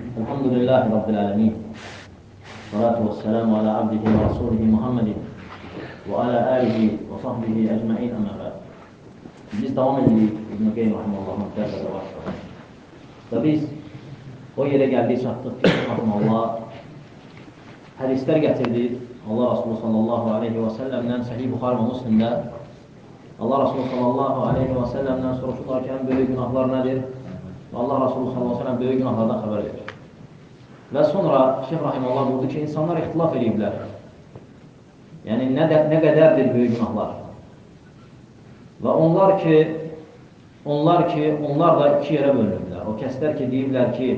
الحمد لله رب العالمين والصلاة والسلام على عبده ورسوله محمد وعلى آله وصحبه أجمعين أما بعد. Biz devam edirik İbn-i Qeym Rahimullah'ın dərsədə başlayalım. Və biz o yerə gəldik, çatdıq ki, Allah hədislər gətirdik. Allah Resulü sallallahu aleyhi və səlləmdən Səhih Buxar və Müslimdə Allah Resulü sallallahu aleyhi və səlləmdən soruşurlar ki, ən böyük günahlar nədir? Və Allah Resulü sallallahu aleyhi və səlləm böyük günahlardan xəbər verir. Və sonra Şeyh Rahimullah buyurdu ki, insanlar ixtilaf ediblər. Yəni, nə qədərdir böyük günahlar? Və onlar da iki yerə bölünürlər. O kəslər ki, deyirlər ki,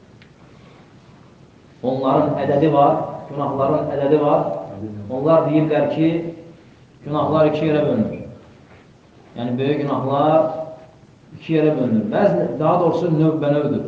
onların ədədi var, günahların ədədi var. Onlar deyirlər ki, günahlar iki yerə bölünür. Yəni, böyük günahlar iki yerə bölünür. Daha doğrusu növbənövdür.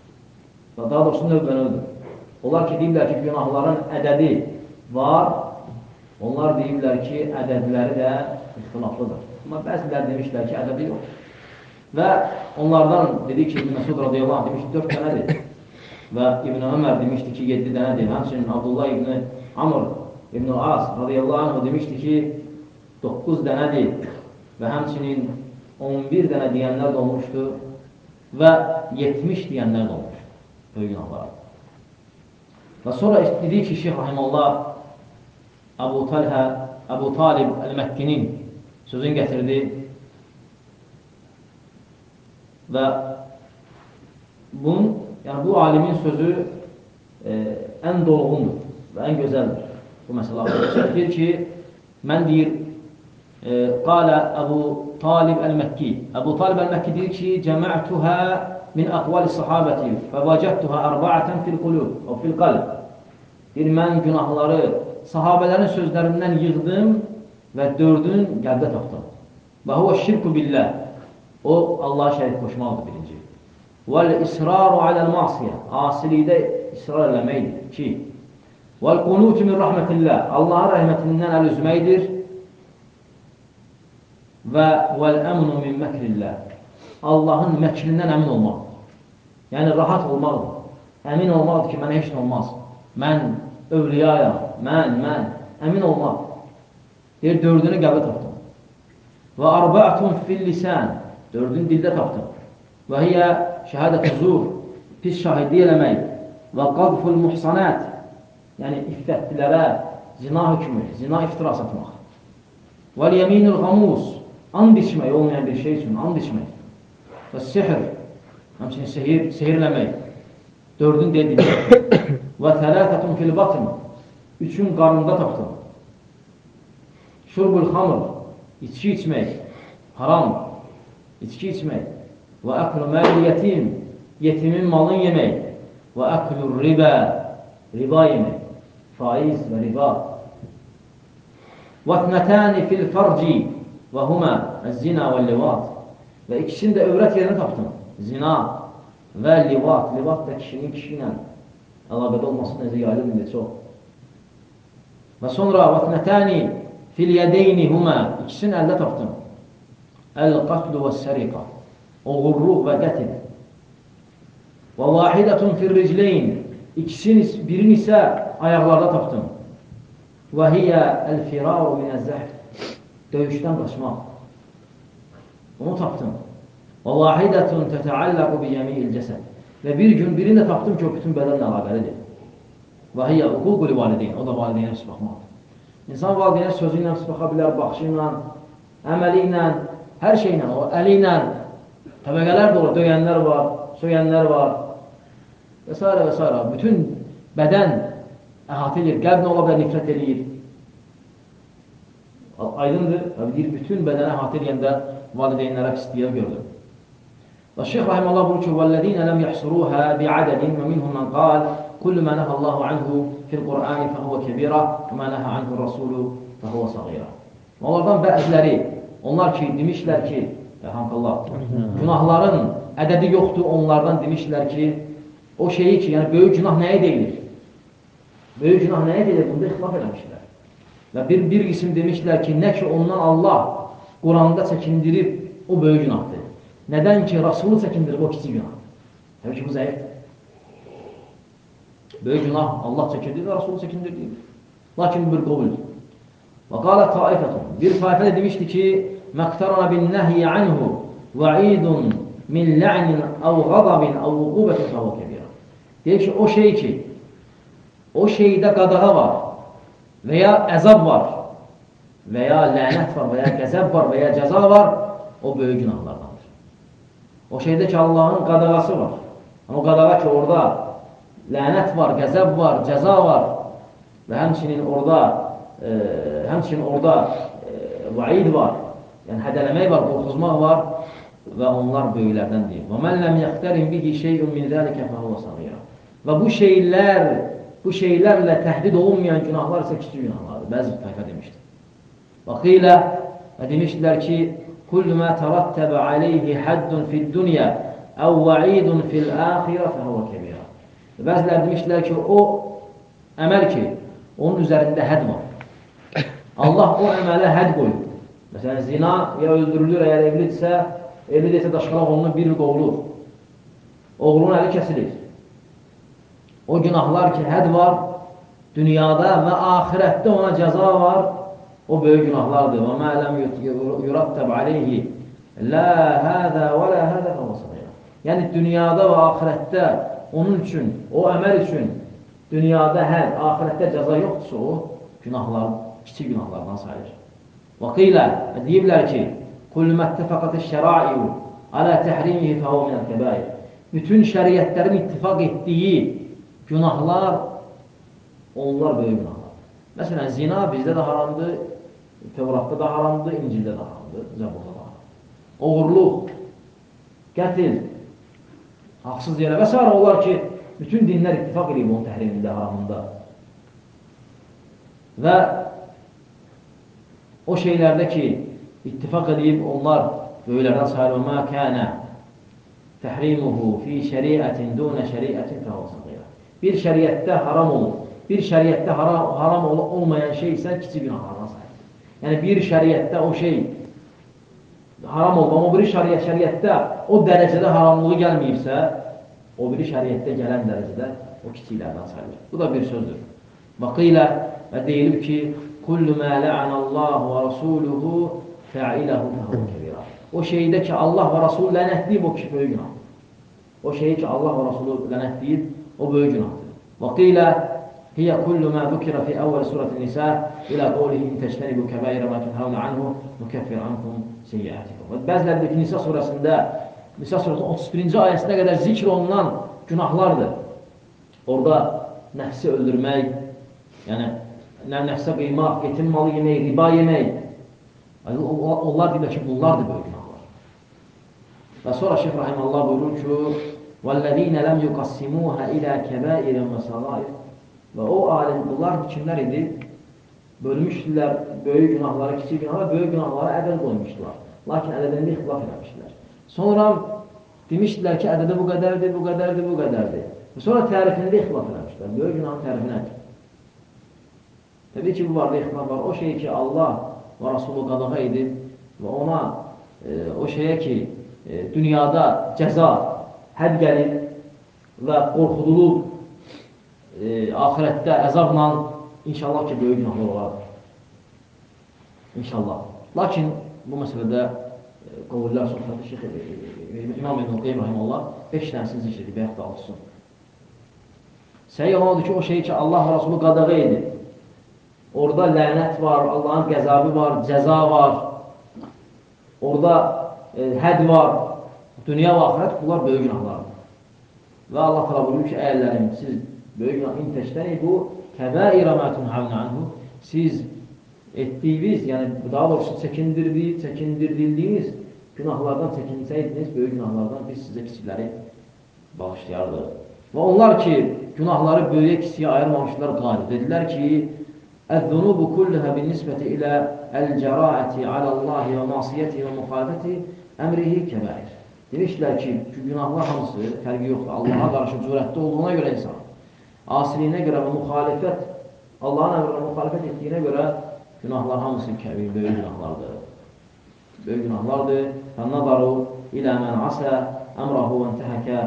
Onlar ki, deyirlər ki, günahların ədədi var. Onlar deyirlər ki, ədədləri də ixtilaflıdır. Amma bəziləri demişlər ki, ədədi yox. Və onlardan dedi ki, İbn Məsud radiyallahu anh demişdi, 4 dənədir. Və İbn Ömər demişdi ki, 7 dənədir. Həmçinin Abdullah İbn Amr İbn As radiyallahu anh demişdi ki, 9 dənədir. Və həmçinin 11 dənə deyənlər də olmuşdu və 70 deyənlər də olmuşdu. Böyük günahlara. Və sonra dedi ki, Şeyh Rahimullah Əbu Talib Əl-Məkkinin sözünü gətirdi və bu alimin sözü ən dolğundur və ən gözəldir. Bu məsələ deyir ki, mən deyir, qalə Əbu Talib Əl-Məkki. Əbu Talib Əl-Məkki deyir ki, cəmə'tuhə min əqvali sahabəti və vəcədtuhə ərba'ətən fil qalb. Deyir, mən günahları sahabələrin sözlərindən yığdım və 4-ün qəlbdə tapdım. Və huvə şirku billah. O, Allah'a şərik qoşmalıdır birinci. Vəl-israru aləl-masiyə. Asilikdə israr eləməkdir. 2. Vəl-qunutu min rəhmətillah. Allahın rəhmətindən əl üzməkdir. Və vəl-əmnu min məkrillah. Allahın məkrindən əmin olmaqdır. Yəni, rahat olmaqdır. Əmin olmaqdır ki, mənə heç nə olmaz. Mən övliyayam, mən, əmin olmaq. Deyir, 4-ünü qəbə tapdım. Və arba'atun fil lisan, 4-ünü dildə tapdım. Və hiyə şəhədət-i zur, pis şahidliyi eləmək. Və qadful muhsanat, yəni iffətlilərə zina hükmü, zina iftiras atmaq. Və yeminul qamus, and içmək, olmayan bir şey üçün, and içmək. Və sihr, həmçinin sehirləmək. 4-ün dildə. Və thələtətun fil batın, 3-ün qarnında tapdım. Şurbul xamr, içki içmək, haram, içki içmək. Və əklu məli yetim, yetimin malın yemək. Və əklu riba, riba yemək, faiz və riba. Və tnətəni fil farci, və humə əz-zina və livat. Və ikisini də övrət yerini tapdım. Zina və livat, livat da kişinin kişi ilə əlaqədə olması necə yayılır çox. Və sonra vətnətəni fil yədeyni humə, ikisini əldə tapdım. Əl-qatlu və səriqa, oğurluq və qətil. Və vahidətun fil ricleyn, birini isə ayaqlarda tapdım. Və hiyə əl-firaru minəz-zəhd, döyüşdən qaçmaq. Onu tapdım. Və vahidətun tətəalləqu bi yəmiyil cəsəd. Və bir gün birini də tapdım ki, o bütün bədənlə əlaqəlidir. Və hiyə uququl valideyn, o da valideynə pis baxmalıdır. İnsan valideynə sözü ilə pis baxa bilər, baxışı ilə, əməli ilə, hər şey ilə, o əli ilə, təbəqələr də olur, döyənlər var, söyənlər var və s. və s. Bütün bədən əhatə edir, qəlb nə ola bilər, nifrət edir. Aydındır, deyir, bütün bədənə əhatə edəndə valideynlərə pisliyə görülür. Və Şeyh Rahimullah buyurur ki, وَالَّذِينَ لَمْ يَحْصُرُوهَا بِعَدَدٍ وَمِنْهُمْ مَنْ قَالَ كُلُّ مَا نَهَى اللَّهُ عَنْهُ فِي الْقُرْآنِ فَهُوَ كَبِيرًا وَمَا نَهَى عَنْهُ الرَّسُولُ فَهُوَ صَغِيرًا. Onlardan bəziləri, onlar ki, demişlər ki, günahların ədədi yoxdur, onlardan demişlər ki, o şeyi ki, yəni böyük günah nəyə deyilir? Böyük günah nəyə deyilir? Bunda ixtilaf eləmişlər. Və bir qism demişlər ki, nə ki, ondan Allah Quranda çəkindirib, o böyük günahdır. Nədən ki, Rasulü çəkindirib, o kiçik günahdır. Təbii ki, bu zəifdir. Böyük günah Allah çəkindir və Rasulü çəkindir. Lakin bir qovul. Və qalə taifətun. Bir taifə də demişdi ki, məqtarana bin nəhiyyə anhu va'idun min la'nin əv qadabin əv uqubətin fəvə kəbirə. Deyir ki, o şey ki, o şeydə qadağa var və ya əzab var və ya lənət var və ya qəzəb var və ya cəza var, o böyük günahlardandır. O şeydə ki, Allahın qadağası var. O qadağa ki, orada lənət var, qəzəb var, cəza var və həmçinin orada vaid var, yəni hədələmək var, qorxuzmaq var və onlar böyüklərdəndir. Və mən ləm yəxtərin bihi şeyun min zəlikə fəhəvə sağira. Və bu şeylərlə təhdid olunmayan günahlar isə kiçik günahlardır. Bəzi tayfa demişdir. Və qilə və demişdilər ki, kullu mə tərəttəbə aleyhi həddun fid-dünya əv vaidun fil-əxirə fəhəvə kəbirə. Bəzilər demişdilər ki, o əməl ki, onun üzərində hədd var. Allah o əmələ hədd qoyur. Məsələn, zina ya öldürülür, əgər evlidirsə daşqalaq olunur, bir il qovulur. Oğlunun əli kəsilir. O günahlar ki, hədd var, dünyada və axirətdə ona cəza var, o böyük günahlardır. Və mə ləm yurattəb aleyhi lə hədə və lə hədə fəvəsəqiyyə. Yəni, dünyada və axirətdə onun üçün, o əməl üçün dünyada hədd, axirətdə cəza yoxdursa, o günahlar, kiçik günahlardan sayılır. Və qilə, deyiblər ki, kullu məttəfəqətə şəraiyu alə təhrimihi fəhəvə minəl kəbəir. Bütün şəriətlərin ittifaq etdiyi günahlar, onlar böyük günahlar. Məsələn, zina bizdə də haramdır, Tevratda da haramdır, İncildə də haramdır, Zəburda da haramdır. Oğurluq, qətil, haqsız yerə və s. olar ki, bütün dinlər ittifaq edib onun təhrimində, haramında. Və o şeylərdə ki, ittifaq edib onlar böyüklərdən sayılır. Mə kənə təhrimuhu fi şəriətin dunə şəriətin fəhəvəsəqiyyə. Bir şəriətdə haram olur. Bir şəriətdə haram olmayan şey isə kiçik günahlardan sayılır. Yəni, bir şəriətdə o şey haram olub, amma bir şəriətdə o dərəcədə haramlığı gəlməyibsə, o biri şəriətdə gələn dərəcədə o kiçiklərdən sayılır. Bu da bir sözdür. Və qilə və deyilib ki, kullu mə lə'anəllahu və rasuluhu fə'iləhu fəhəvə kəbirə. O şeydə ki, Allah və Rasul lənətləyib, o ki, böyük günahdır. O şeyi ki, Allah və Rasulü lənətləyib, o böyük günahdır. Və qilə hiyə kullu mə zukirə fi əvvəl surətin nisə ilə qovlihi intəştənibu kəbəirə mə tünhəvnə anhu mükəffir ankum seyyətikum. Bəziləri ki, Nisa surəsində, Nisa surəsinin 31-ci ayəsində qədər zikr olunan günahlardır. Orada nəfsi öldürmək, yəni nəfsə qıymaq, yetim malı yemək, riba yemək. Onlar deyirlər ki, bunlardır böyük günahlar. Və sonra Şeyx Rahiməllah buyurur ki, وَالَّذ۪ينَ لَمْ يُقَسِّمُوهَ إِلَى كَبَائِرٍ وَسَغَائِرٍ. Və o alim, bunlar kimlər idi? Bölmüşdülər böyük günahları, kiçik günahları, böyük günahları ədəd qoymuşdular. Lakin ədədində ixtilaf eləmişdilər. Sonra demişdilər ki, ədədə bu qədərdir, bu qədərdir, bu qədərdir. Sonra tərifində ixtilaf eləmişdilər. Böyük günahın tərifi nədir? Təbii ki, bu vardı ixtilaf var. O şey ki, Allah və Rasulü qadağa edib və ona o şeyə ki, dünyada cəza, hədd gəlib və qorxudulub, axirətdə əzabla inşallah ki, böyük günahlar olardır. İnşallah. Lakin bu məsələdə qovullar sohbəti Şeyx İmam İbn Qeym Rahiməllah 5 dənəsini zikr edib, yaxud da 6-sın. Səhiy olanıdır ki, o şey ki, Allah və Rasulü qadağa edib. Orada lənət var, Allahın qəzabı var, cəza var. Orada hədd var. Dünya və axirət, bunlar böyük günahlardır. Və Allah təala buyurur ki, əyərlərim, siz böyük günah intəştəni bu kəbəirə mə tunhavnə anhu, siz etdiyiniz, yəni daha doğrusu çəkindirdiyiniz günahlardan çəkinsəydiniz, böyük günahlardan biz sizə kiçikləri bağışlayardıq. Və onlar ki, günahları böyüyə kiçiyə ayırmamışlar qalib. Dedilər ki, əz-zunubu kulluhə bin nisbəti ilə əl-cəraəti aləllahi və masiyyəti və müxalifəti əmrihi kəbəir. Demişdilər ki, günahlar hamısı fərqi yoxdur. Allaha qarşı cürətdə olduğuna görə insan, asiliyinə görə və müxalifət, Allahın əmrinə müxalifət etdiyinə görə günahlar hamısı kəbir, böyük günahlardır. Böyük günahlardır. فَالنَّظَرُ إِلَى مَنْ عَسَى أَمْرَهُ وَانْتَهَكَ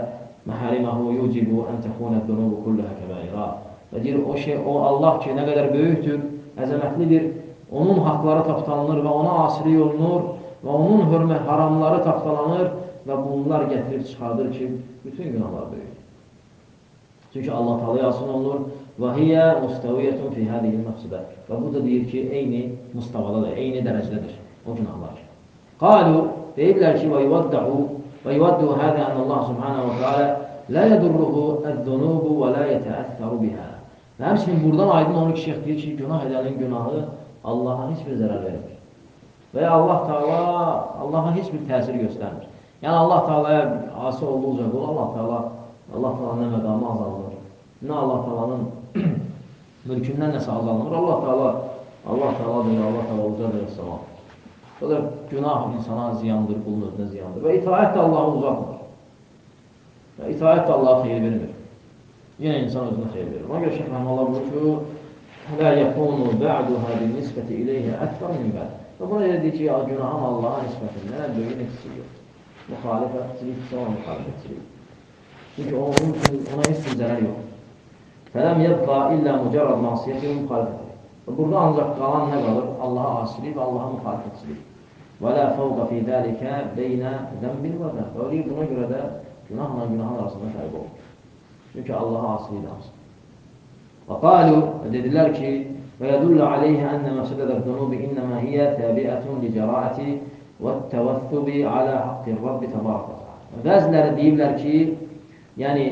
məhariməhu yucibu ən təxunə dunubu kulləhə kəbəirə. Və deyir, o Allah ki, nə qədər böyükdür, əzəmətlidir, onun haqları tapdalanır və ona asilik olunur və onun hörmət haramları tapdalanır və bunlar gətirib çıxardır ki, bütün günahlar böyükdür. Çünki Allah Teala yazsın olunur və hiyə mustaviyyətun fi hədiyil məqsidə. Və bu da deyir ki, eyni mustavadadır, eyni dərəcədədir o günahlar. Qalu, deyirlər ki, və yuvaddu hədə ən Allah subhanahu wa ta'ala lə yədurruhu əz-zunubu və lə yətəəssəru bihə. Və həmçinin buradan aydın onu ki, deyir ki, günah edənin günahı Allaha heç bir zərər vermir. Və ya Allah Teala Allaha heç bir təsir göstərmir. Yəni Allah Teala'ya asi olduqca qul, Allah Teala nə məqamı azalır, nə Allah Teala'nın mülkündən nəsə azalır. Allah Teala deyir, Allah Teala ucadır əssalam. O da günah insana ziyandır, qulun özünə ziyandır. Və itaət də Allahı uzatmır. Və itaət də Allaha xeyir vermir. Yenə insan özünə xeyir verir. Ona görə Şeyh Rəhməllah buyurur ki, لا يكون بعدها بالنسبة إليه أكثر من بعد. Və buna elə deyir ki, günahın Allaha nisbətindən böyük nəticədir. Müxalifətçilik, sonra müxalifətçilik. Çünki ona heç bir zərər yox. فَلَمْ يَبْقَى إِلَّا مُجَرَّدْ مَعْصِيَةِ وَمُخَالِفَتِهِ. Burada ancaq qalan nə qalır? Allaha asilik və Allaha müxalifətçilik. وَلَا فَوْقَ فِي ذَلِكَ بَيْنَ ذَنْبٍ وَذَنْبٍ. Buna görə də günahla günahın arasında fərq olur. Çünki Allaha asilik lazım. وقالوا dediler ki ويدل عليه أن مفسدة الذنوب إنما هي تابعة لجراءة والتوثب على حق الرب تبارك وتعالى. Bəziləri deyirlər ki, yəni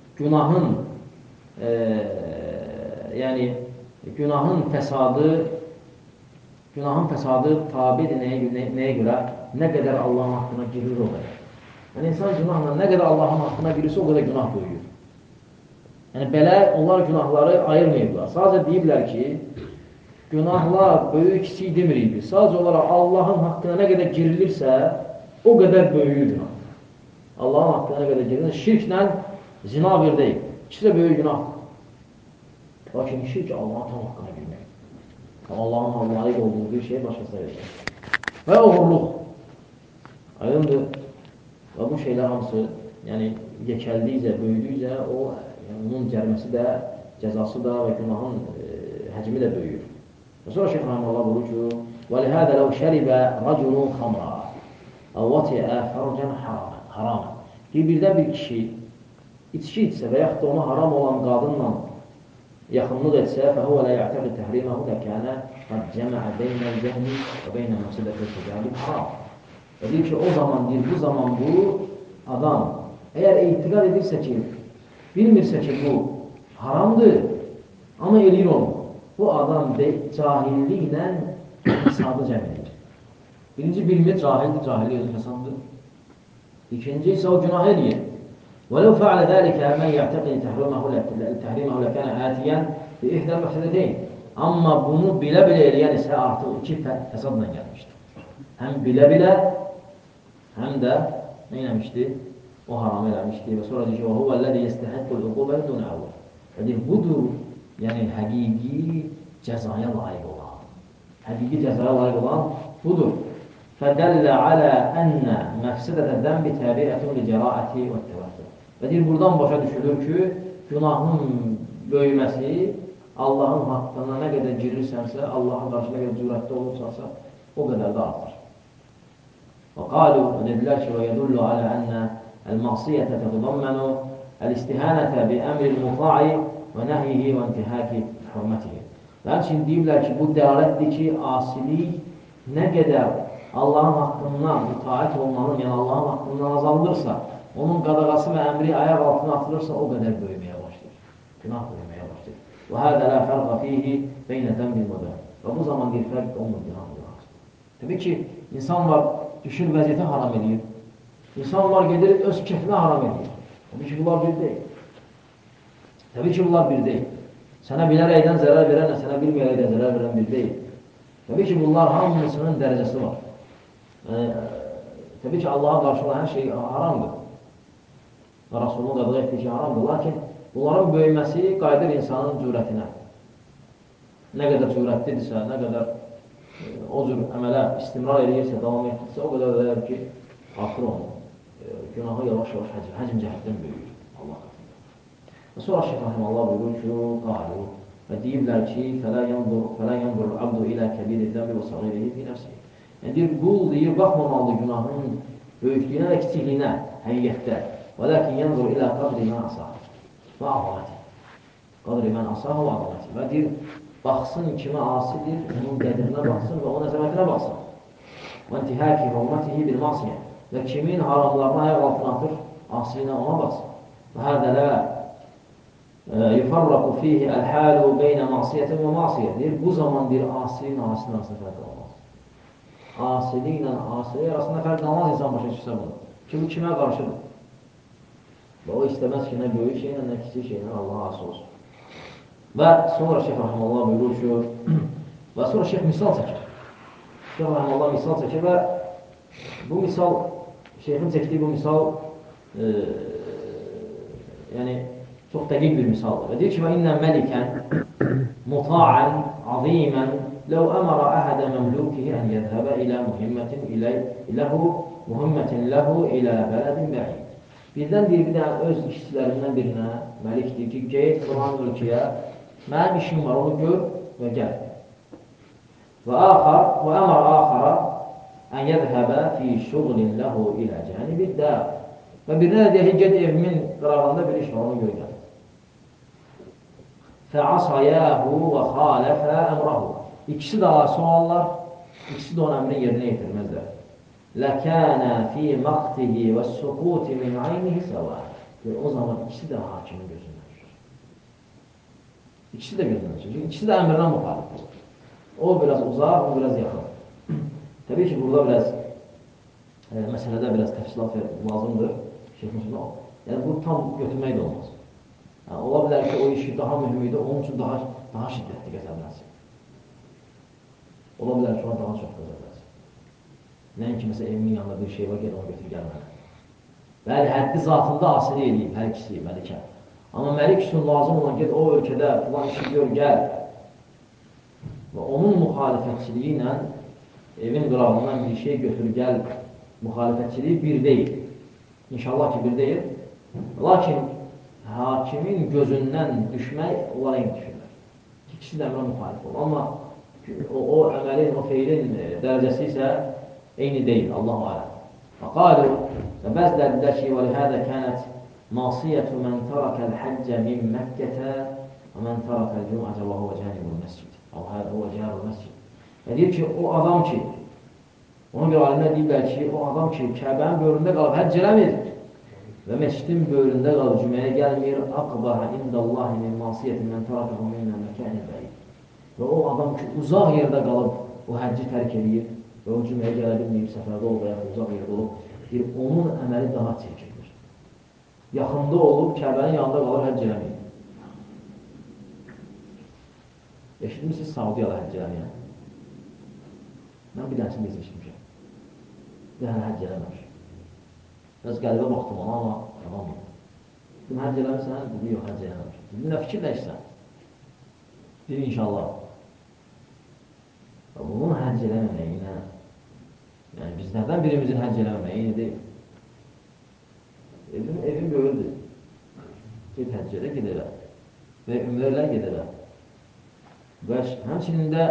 günahın fəsadı tabidir nəyə görə? Nə qədər Allahın haqqına girir o qədər. Yəni insan günahla nə qədər Allahın haqqına girirsə o qədər günah böyüyür. Yəni, belə onlar günahları ayırmayıblar. Sadəcə deyiblər ki, günahlar böyük, kiçik demirik. Sadəcə olaraq Allahın haqqına nə qədər girilirsə, o qədər böyüyür günah. Allahın haqqına nə qədər girilirsə, şirklə zina bir deyil. İkisi də böyük günah. Lakin şirk Allahın tam haqqına girmək. Allahın layiq olduğu bir şey başqasına verir. Və oğurluq. Aydındır. Və bu şeylər hamısı, yəni, yekəldikcə, böyüdükcə o onun cəriməsi də, cəzası da və günahın həcmi də böyüyür. Və sonra Şeyh Rəhməllah buyurur ki, وَلِهَذَا لَوْ شَرِبَ رَجُلٌ خَمْرًا أَوْ وَتِعَ فَرْجًا حَرَامًا. Birdən bir kişi içki içsə və yaxud da ona haram olan qadınla yaxınlıq etsə, فَهُوَ لَا يَعْتَقِ تَحْرِيمَهُ لَكَانَ قَدْ جَمَعَ بَيْنَ الْجَهْلِ وَبَيْنَ مَفْسَدَةِ التِّجَارِ حَرَامًا. Və deyir ki, o zaman bu adam əgər etiqad edirsə ki, bilmirsə ki, bu haramdır, amma eləyir onu. Bu adam cahilliklə fəsadı cəm edir. Birinci bilmir, cahillik özü fəsaddır. İkinci isə o günah eləyir. وَلَوْ فَعَلَ ذَٰلِكَ مَنْ يَعْتَقِدِ تَحْرِيمَهُ لَكَانَ آتِيًا بِإِحْدَى الْمَفْسَدَتَيْنِ. Amma bunu bilə-bilə eləyən isə artıq iki fəsadla gəlmişdir. Həm bilə-bilə, həm də nə eləmişdir? O haram eləmişdir və sonra deyir ki, وَهُوَ الَّذِي يَسْتَحَقُّ الْعُقُوبَةَ دُونَ أَوْلَى. Yəni, budur, yəni həqiqi cəzaya layiq olan. Həqiqi cəzaya layiq olan budur. فَدَلَّ عَلَى أَنَّ مَفْسَدَةَ الذَّنْبِ تَابِعَةٌ لِجَرَاءَةِ وَالتَّوَسُّلِ. Və deyir, buradan başa düşülür ki, günahın böyüməsi Allahın haqqına nə qədər girirsənsə, Allahın qarşısına qədər cürətdə olursansa, o qədər də artır. وقالوا dediler ki ويدل على أن المعصية تتضمن الاستهانة بأمر المطاع ونهيه وانتهاك حرمته. Lakin deyirlər ki, bu dəlalətdir ki, asilik nə qədər Allahın haqqından itaət olmanın, yəni Allahın haqqından azaldırsa, onun qadağası və əmri ayaq altına atılırsa, o qədər böyüməyə başlayır. Günah böyüməyə başlayır. وَهَذَا لَا فَرْقَ فِيهِ بَيْنَ ذَنْبٍ وَذَنْبٍ. Və bu zaman bir fərq olmur günah arasında. Təbii ki, insan var, düşür vəziyyəti haram edir. İnsan var, gedir, öz keyfinə haram edir. Təbii ki, bunlar bir deyil. Sənə bilərəkdən zərər verənlə, sənə bilməyərəkdən zərər verən bir deyil. Təbii ki, bunlar hamısının dərəcəsi var. Təbii ki, Allaha qarşı olan hər şey haramdır. Və Rasulun qadağan etdiyi şey haramdır. Lakin bunların böyüməsi qayıdır insanın cürətinə. Nə qədər cürətlidirsə, nə qədər o cür əmələ istimrar edirsə, davam etdirsə, o qədər ki, artır onu. Günahı yavaş-yavaş həcm cəhətdən böyüyür. Və sonra Şeyh Rahiməllah buyurur ki, qalu və deyiblər ki, fələ yandur abdu ilə kəbir edəmi və sağirihi fi nəfsihi. Yəni, deyir, qul deyir, baxmamalı günahın böyüklüyünə və kiçikliyinə həqiqətdə. Və lakin yandur ilə qadri mən asah və azamati. Qadri mən asah və azamati. Və deyir, baxsın kimə asidir, onun qədrinə baxsın və onun əzəmətinə baxsın. Və intihəki hürmətihi bil masiyə. Və kimin haramlarına ayaq altına atır, asi ilə ona baxsın. Və hədə lə yufarraqu fihi əl-həlu beynə masiyyətin və masiyyə. Deyir, bu zaman deyir, asinin arasında fərq olmaz. Asili ilə asili arasında fərq olmaz insan başa çıxsa bunu. Ki, bu kimə qarşıdır? Və o istəməz ki, nə böyük şeylə, nə kiçik şeylə Allah asıl olsun. Və sonra Şeyh Rahiməllah buyurur ki, və sonra Şeyh misal çəkir. Şeyh Rahiməllah misal çəkir və bu misal, Şeyhin çəkdiyi bu misal yəni çox dəqiq bir misaldır. Və deyir ki, və innə məlikən muta'ən, azimən ləv əmərə əhədə məmlukihi ən yədhəbə ilə mühimmətin ləhu ilə bələdin bəid. Birdən deyir, bir dənə öz işçilərindən birinə məlik deyir ki, geyt filan ölkəyə, mənim işim var, onu gör və gəl. Və əmər axara ən yədhəbə fi şuğlin ləhu ilə cənibi də. Və birinə də deyir ki, ged evimin qırağında bir iş var, onu gör gəl. Fəasayəhu və xaləfə əmrahu. İkisi də asi olarlar, ikisi də onun əmrini yerinə yetirməzlər. Ləkənə fi məqtihi və suquti min aynihi səvə. O zaman ikisi də hakimin gözündən düşür. İkisi də gözündən düşür. İkisi də əmrinə müxalifdir. O biraz uzaq, o biraz yaxın. Təbii ki, burada biraz məsələdə biraz təfsilat lazımdır. Yəni, bu tam götürmək də olmaz. Yəni, ola bilər ki, o işi daha mühüm idi, onun üçün daha şiddətli qəzəblənsin. Ola bilər ki, ona daha çox qəzəblənsin. Nəinki, məsələn, evimin yanında bir şey var, gəl onu götür gəlmənə. Bəli, həddi zatında asili eləyib, hər ikisi, məlikə. Amma məlik üçün lazım olan, get o ölkədə filan işi gör, gəl. Və onun müxalifətçiliyi ilə evin qırağından bir şey götür, gəl, müxalifətçiliyi bir deyil. İnşallah ki, bir deyil. Lakin hakimin gözündən düşmək, onlar eyni düşürlər. İkisi də əmrə müxalif olur. Amma o əməlin, o feilin dərəcəsi isə eyni deyil, Allah-u aləm. Fəqalu, və bəzilər də ki, وَلِهَذَا كَانَتْ مَعْصِيَةُ مَنْ تَرَكَ الْحَجَّ مِنْ مَكَّةَ وَمَنْ تَرَكَ الْجُمْعَةَ وَهُوَ جَانِبُ الْمَسْجِدِ وَهُوَ جَارُ الْمَسْجِدِ. Və deyir ki, o adam ki, ona görə alimlər deyirlər ki, o adam ki, Kəbənin böyründə qalıb həcc eləmir və məscidin böyründə qalıb cüməyə gəlmir, أَقْبَهَ إِنْدَ اللّٰهِ مِنْ مَعْصِيَةٍ مَنْ تَرَكَهُ مِنَّ مَكَانِ بَعِيدٍ. Və o adam ki, uzaq yerdə qalıb o həcci tərk edir və o cüməyə gələ bilməyib, səfərdə olub və ya uzaq yerdə olub, deyir, onun əməli daha çirkindir. Yaxında olub, Kəbənin yanında qalır, həcc eləməyib. Eşitmişsiniz Saudiyada həcc eləməyən? Mən bir dənəsini eşitmişəm. Bir dənə həcc eləməmiş. Biraz qəlbə baxdım ona, amma tamam yox. Dedim, həcc eləmirsən? Dedi, yox, həcc eləməmiş. Dedim, nə fikirləşsən? Dedi, inşallah. Bunun həcc eləməyinə, yəni bizlərdən birimizin həcc eləməyini deyil. Evin böyüdür. Ged həcc elə, ged elə. Və ümrələr ged elə. Və həmçinin də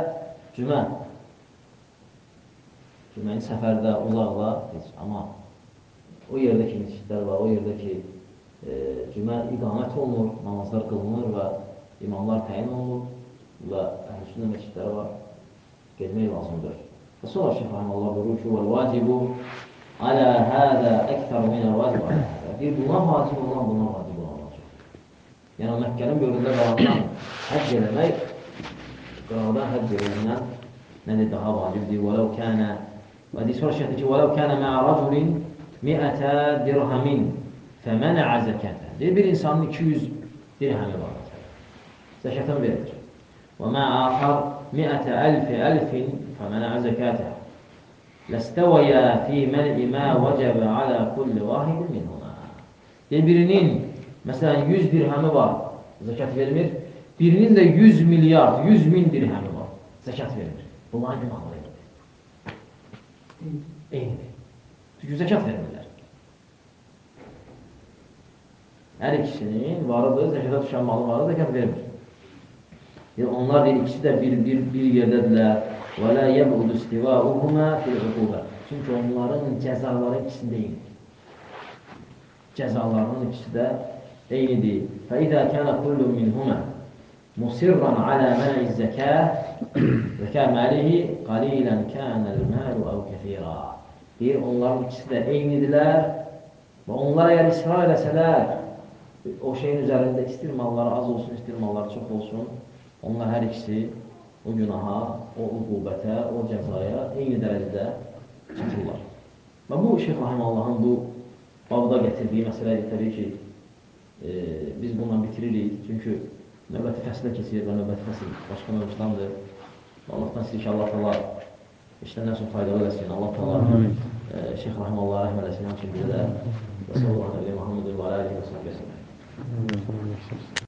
cüməni səfərdə, uzaqla, amma o yerdə ki, məscidlər var, o yerdə ki, cümə iqamət olunur, namazlar qılınır və imamlar təyin olunur və əhlüsünnə məscidləri var, gezmək lazımdır. Və sonra Şeyh Rahiməllah buyurur ki, vəl-vacibu alə hədə əktər minə vacib alə hədə. Deyir, buna vacib olan, buna vacib olan olacaq. Yəni, Məkkənin bölündə qalandan həcc eləmək, qırağdan həcc eləyindən nədir daha vacibdir? Vələv kənə, və deyir, sonra Şeyh deyir ki, vələv kənə məə rəculin mi'ətə dirhəmin fəmənə'ə zəkətə. Deyir, bir insanın 200 dirhəmi var. Zəkətən verilir. Və mə axar mi'ətə əlfin fəmənə'ə zəkətə. Ləstəvəyə fi mən'i mə vəcəbə alə kulli vahidin minhuna. Deyir, birinin, məsələn, 100 dirhəmi var, zəkat vermir. Birinin də 100 milyard, 100 min dirhəmi var, zəkat vermir. Bunlar günahları eynidir. Çünki zəkat vermirlər. Hər ikisinin varıdır, zəkata düşən malı varı zəkat vermir. Onlar deyir, ikisi də bir yerdədirlər. Və lə yəbudu istivauhuma fil-uqubə. Çünki onların cəzaları ikisində eynidir. Cəzalarının ikisi də eynidir. Fəidə kənə kullu minhumə musirran alə məniz zəkə məlihi qalilən kənəl məlu əv kəthira. Deyir, onların ikisi də eynidirlər və onlar əgər israr eləsələr, o şeyin üzərində istir malları az olsun, istir malları çox olsun, onlar hər ikisi o günaha, o uqubətə, o cəzaya eyni dərəcədə çatırlar. Və bu, Şeyx Rahimallahın bu babda gətirdiyi məsələdir, təbii ki, biz bundan bitiririk. Çünki növbəti fəsilə keçirir və növbəti fəsil başqa mövzudandır. Allahdan istəyir ki, Allah təala işləndən sonra faydalı eləsin. Allah təala Şeyx Rahimallah'a rəhmət eləsin, həmçinin bizə də. Və sallallahu aleyhi və Muhammed və aləlihi və səhbə.